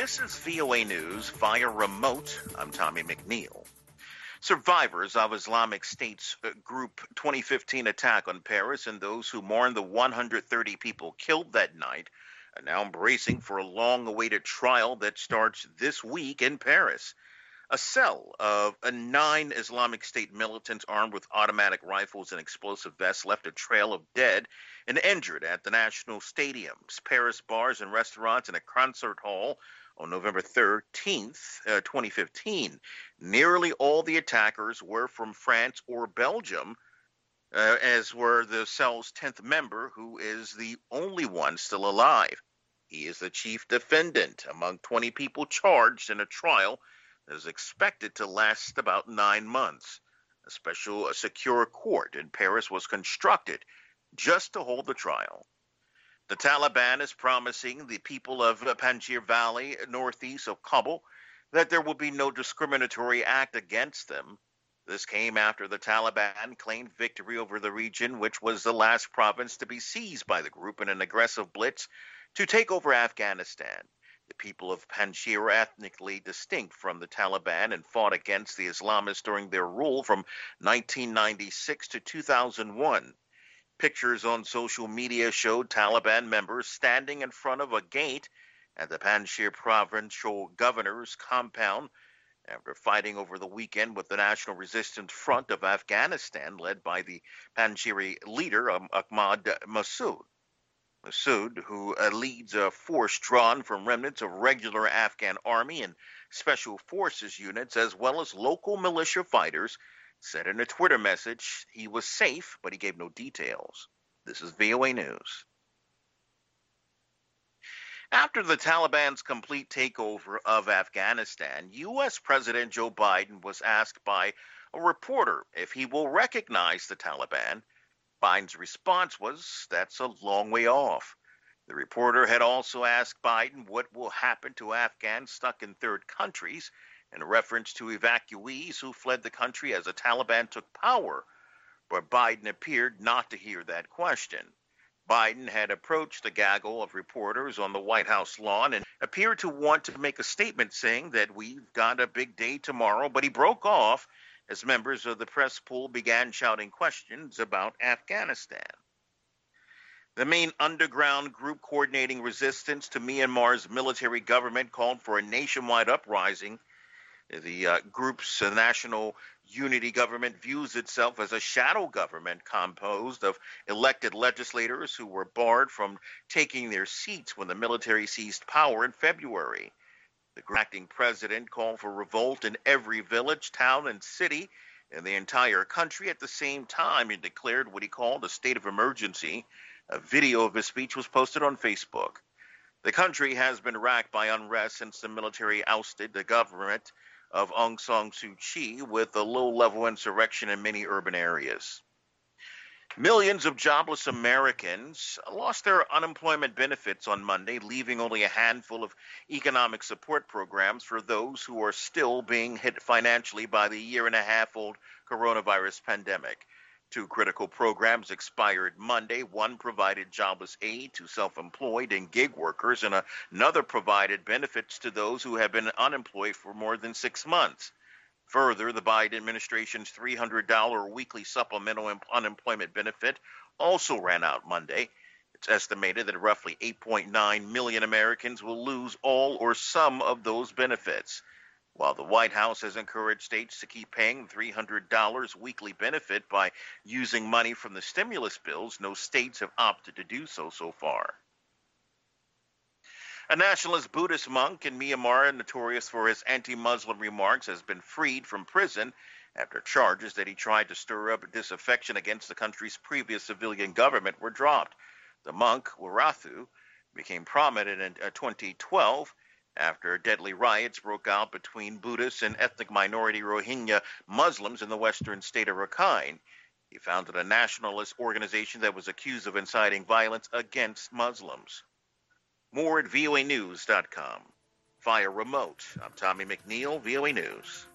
This is VOA News via remote. I'm Tommy McNeil. Survivors of Islamic State's Group 2015 attack on Paris and those who mourn the 130 people killed that night are now bracing for a long-awaited trial that starts this week in Paris. A cell of 9 Islamic State militants armed with automatic rifles and explosive vests left a trail of dead and injured at the national stadiums, Paris bars and restaurants, and a concert hall on November 13th, 2015. Nearly all the attackers were from France or Belgium, as were the cell's 10th member, who is the only one still alive. He is the chief defendant among 20 people charged in a trial that is expected to last about 9 months. A secure court in Paris was constructed just to hold the trial. The Taliban is promising the people of Panjshir Valley, northeast of Kabul, that there will be no discriminatory act against them. This came after the Taliban claimed victory over the region, which was the last province to be seized by the group in an aggressive blitz to take over Afghanistan. The people of Panjshir are ethnically distinct from the Taliban and fought against the Islamists during their rule from 1996 to 2001. Pictures on social media showed Taliban members standing in front of a gate at the Panjshir provincial governor's compound after fighting over the weekend with the National Resistance Front of Afghanistan, led by the Panjshiri leader Ahmad Massoud. Massoud, who leads a force drawn from remnants of regular Afghan army and special forces units, as well as local militia fighters, said in a Twitter message he was safe, but he gave no details. This is VOA News. After the Taliban's complete takeover of Afghanistan, U.S. President Joe Biden was asked by a reporter if he will recognize the Taliban. Biden's response was, "That's a long way off." The reporter had also asked Biden what will happen to Afghans stuck in third countries, in reference to evacuees who fled the country as the Taliban took power, but Biden appeared not to hear that question. Biden had approached the gaggle of reporters on the White House lawn and appeared to want to make a statement saying that we've got a big day tomorrow, but he broke off as members of the press pool began shouting questions about Afghanistan. The main underground group coordinating resistance to Myanmar's military government called for a nationwide uprising. The group's national unity government views itself as a shadow government composed of elected legislators who were barred from taking their seats when the military seized power in February. The acting president called for revolt in every village, town, and city in the entire country at the same time and declared what he called a state of emergency. A video of his speech was posted on Facebook. The country has been racked by unrest since the military ousted the government of Aung San Suu Kyi, with a low-level insurrection in many urban areas. Millions of jobless Americans lost their unemployment benefits on Monday, leaving only a handful of economic support programs for those who are still being hit financially by the year-and-a-half-old coronavirus pandemic. 2 critical programs expired Monday. One provided jobless aid to self-employed and gig workers, and another provided benefits to those who have been unemployed for more than 6 months. Further, the Biden administration's $300 weekly supplemental unemployment benefit also ran out Monday. It's estimated that roughly 8.9 million Americans will lose all or some of those benefits. While the White House has encouraged states to keep paying the $300 weekly benefit by using money from the stimulus bills, no states have opted to do so far. A nationalist Buddhist monk in Myanmar, notorious for his anti-Muslim remarks, has been freed from prison after charges that he tried to stir up disaffection against the country's previous civilian government were dropped. The monk, Warathu, became prominent in 2012 after deadly riots broke out between Buddhists and ethnic minority Rohingya Muslims in the western state of Rakhine. He founded a nationalist organization that was accused of inciting violence against Muslims. More at voanews.com. Via remote, I'm Tommy McNeil, VOA News.